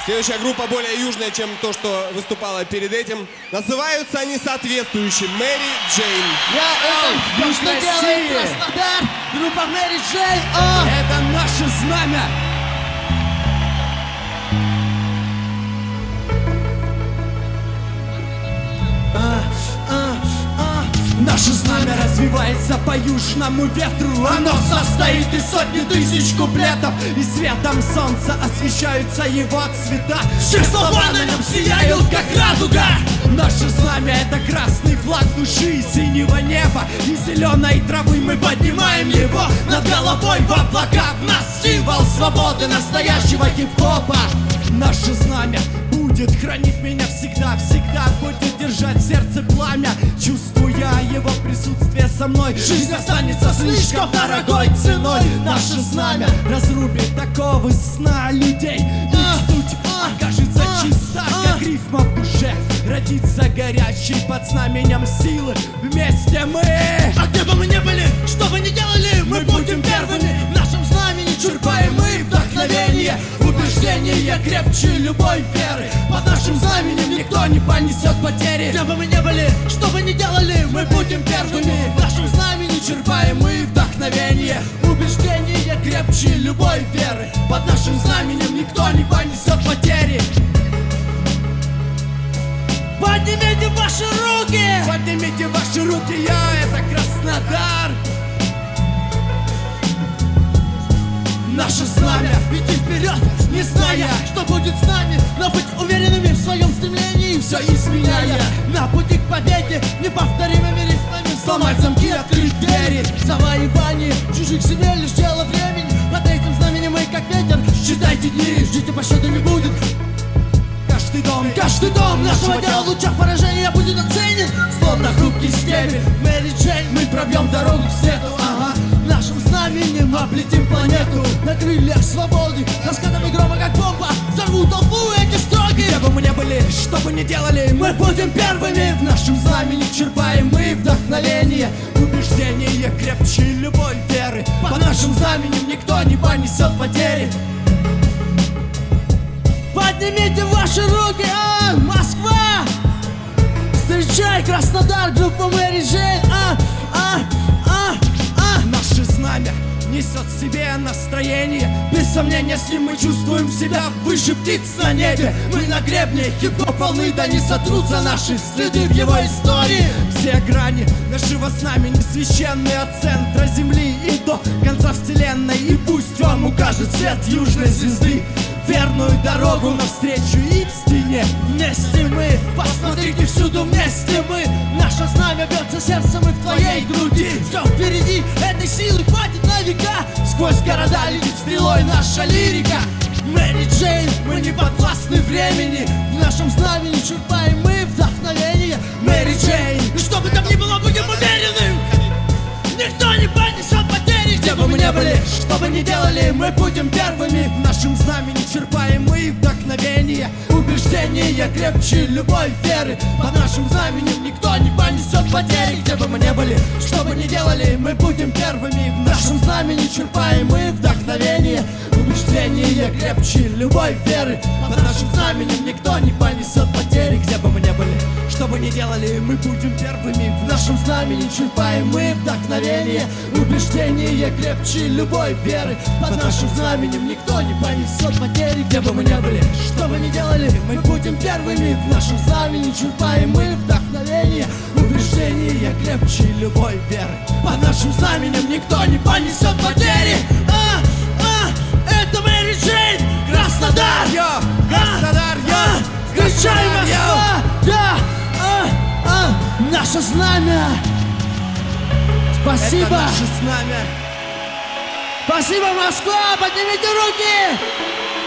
Следующая группа более южная, чем то, что выступала перед этим. Называются они соответствующие Мэри Джейн. Это что делает Краснодар, группа Мэри Джейн. Это наше знамя. Наше знамя развивается по южному ветру. Оно состоит из сотни тысяч куплетов, и светом солнца освещаются его цвета. Все слова на нем сияют, как радуга. Наше знамя — это красный флаг души, синего неба и зеленой травы. Мы поднимаем его над головой в облака. В нас символ свободы настоящего хип-хопа. Наше знамя будет хранить меня всегда, всегда будет держать в сердце пламя. Чувствуя его присутствие со мной, жизнь останется слишком дорогой ценой. Наше знамя разрубит такого сна людей. Их суть окажется чиста, как рифма в душе. Родится горячий под знаменем силы. Вместе мы. А где бы мы ни были, что бы ни делали, мы будем первыми. В нашем знамени черпаем мы вдохновение. Убеждение крепче любой веры. Под нашим знаменем никто не понесет потери. Где бы мы ни были, что бы ни делали, мы будем первыми. В нашем знамени черпаем мы вдохновение. Убеждение крепче любой веры. Под нашим знаменем никто не понесет потери. Поднимите ваши руки! Поднимите ваши руки, это Краснодар. Наше знамя, идти вперед, не зная, что будет с нами, но быть уверенными в своем стремлении, все изменяя. На пути к победе неповторимыми рифмами сломать замки, открыть двери. Завоевание чужих земель лишь дело времени. Под этим знаменем мы как ветер. Считайте дни, ждите, пощады не будет. Каждый дом нашего дела в лучах поражения будет оценен, словно хрупкий стебель. Мэри Джейн, мы пробьем дорогу к свету, нашим знаменем облетим планету. На крыльях свободы, раскатами грома как бомба, взорвут толпу эти строки. Где бы мы ни были, что бы ни делали, мы будем первыми. В нашем знамени черпаем мы вдохновение. Убеждение крепче любой веры. По нашим знаменем никто не понесет потери. Поднимите ваши руки, Москва! Встречай Краснодар, группа Мэри Джейн. Наше знамя несет в себе настроение. Без сомнения с ним мы чувствуем себя выше птиц на небе. Мы на гребне хип-хоп волны, да не сотрутся наши следы в его истории. Все грани нашего знамени священны от центра земли и до конца вселенной. И пусть вам укажет свет южной звезды верную дорогу навстречу истине. Вместе мы, посмотрите всюду, вместе мы. Наше знамя бьется сердцем и в твоей груди. Все впереди, этой силы хватит на века. Сквозь города летит стрелой наша лирика. Мэри Джейн, мы не подвластны времени. В нашем знамени черпаем мы вдохновение. Мэри Джейн, и что бы там ни было, будем уверены, никто не понесет потери. Где бы мы ни были, что бы ни делали, мы будем первыми. В нашем знамени черпаем мы вдохновение. Убеждение крепче любой веры. Под нашим знаменем никто не понесет потери. Где бы мы ни были, что бы ни делали, мы будем первыми. В нашем знамени черпаем мы вдохновение. Убеждение крепче любой веры. Под нашим знаменем никто не понесет потери. Где бы мы ни были, что бы ни делали, мы будем первыми. В нашем знамени черпаем мы вдохновение. Убеждение крепче любой веры. Под нашим знаменем никто не понесет потери. Где бы мы ни были, что бы ни делали, мы будем первыми. В нашем знамени черпаем мы вдохновение. Убеждение крепче любой веры. Под нашим знаменем никто не понесет потери. Это Мэри Джейн, Краснодар. Краснодар, встречай, Москва. Наше знамя. Спасибо. Это наше знамя. Спасибо, Москва. Поднимите руки.